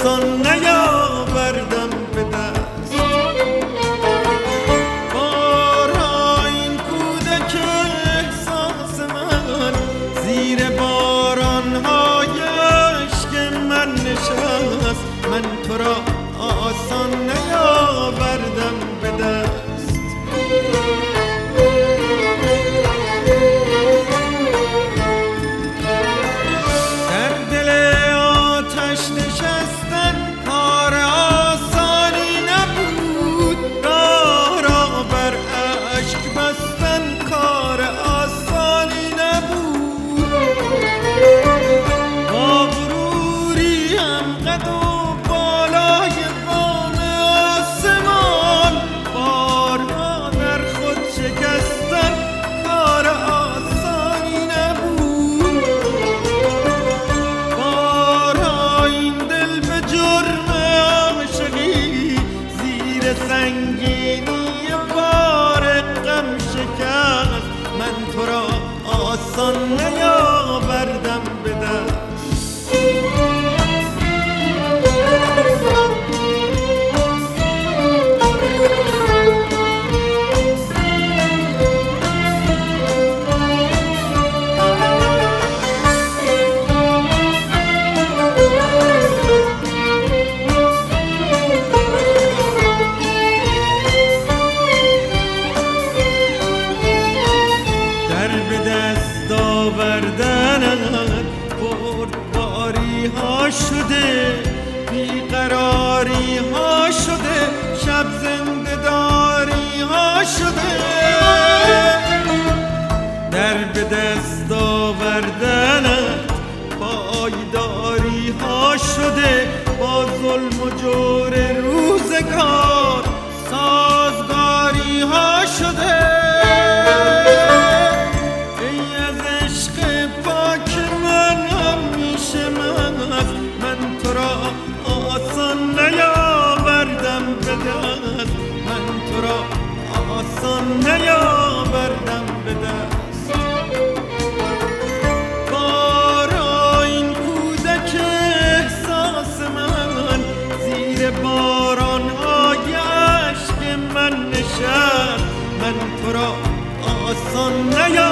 آسان نیاوردم به دست. بارها این کودک احساس من زیر بارانهای عشق من نشست. من تو را آسان نیاوردم به دست. در دل آتش نشستن کار آسانی نبود، راه را بر اشک بستن کار آسانی نبود. با غروری هم قد و بالای بام آسمان، بارها در خود شکستن کار آسانی نبود. بارها این دل به جرم عاشقی زیر سنگینی بار غم شکست. من تو را آسان نیاوردم به دست. آوردنت بردباری ها شده، بیقراری ها شده، شب زنده داری ها شده. در به دست آوردنت پایداری ها شده، با ظلم و جور روزگار سازگاری ها شده. من تو را آسان نیاوردم به دست. من تو را آسان نیاوردم به دست. بارها این کودک احساس من زیر بارانهای عشق من نشست. من تو را آسان نیاوردم